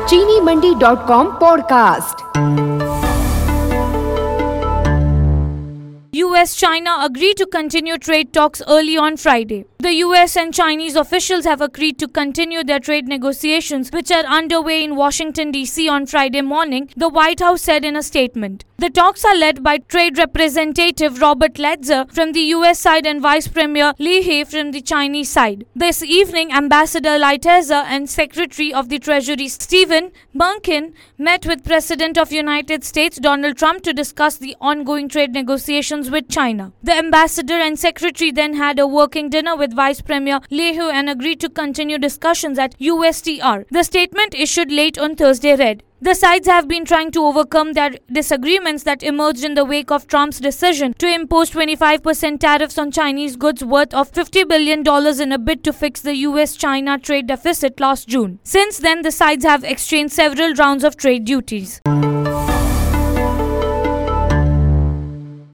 चीनीमंडी.com podcast. US-China agreed to continue trade talks early on Friday. The US and Chinese officials have agreed to continue their trade negotiations, which are underway in Washington, D.C. on Friday morning, the White House said in a statement. The talks are led by Trade Representative Robert Ledzer from the US side and Vice Premier Li He from the Chinese side. This evening, Ambassador Lighthizer and Secretary of the Treasury Stephen Mnuchin met with President of United States Donald Trump to discuss the ongoing trade negotiations with China. The ambassador and secretary then had a working dinner with Vice Premier Li He and agreed to continue discussions at USTR. The statement issued late on Thursday read, "The sides have been trying to overcome their disagreements that emerged in the wake of Trump's decision to impose 25% tariffs on Chinese goods worth of $50 billion in a bid to fix the US-China trade deficit last June. Since then, the sides have exchanged several rounds of trade duties."